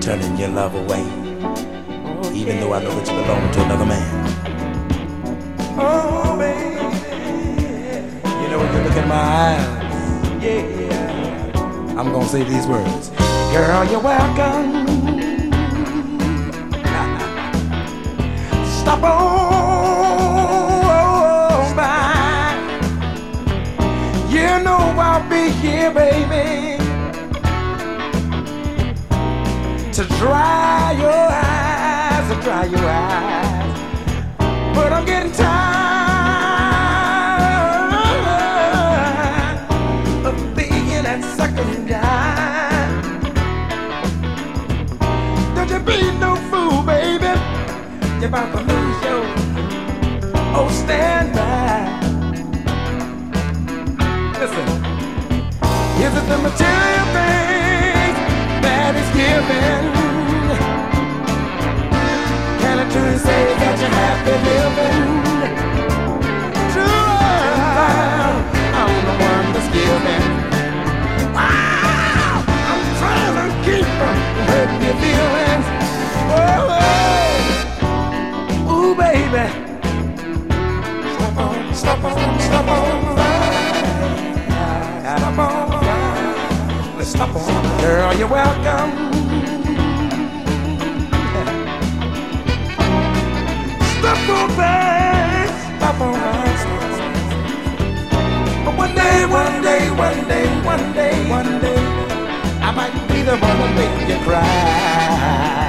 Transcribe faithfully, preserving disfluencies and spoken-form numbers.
turning your love away, even though I know that you belong to another man. Oh, baby, you know when you look in my eyes, yeah, I'm gonna say these words. Girl, you're welcome. Stop on by. You know I'll be here, baby, to dry your eyes, to dry your eyes. But I'm getting tired of being that second guy. Don't you be no fool, baby. You're about to lose your, oh, stand by. Listen, is it the material things that is given? Can I truly say that you're happy living? True, I'm the one that's giving. Wow, I'm trying to keep from hurting your feelings. Oh, oh, ooh, baby, stop on, stop on, stop on, stop on, let's stop on, girl, you're welcome. Stop on back, stop on back. But one day, one day, one day, one day, one day, I might be the one to make you cry.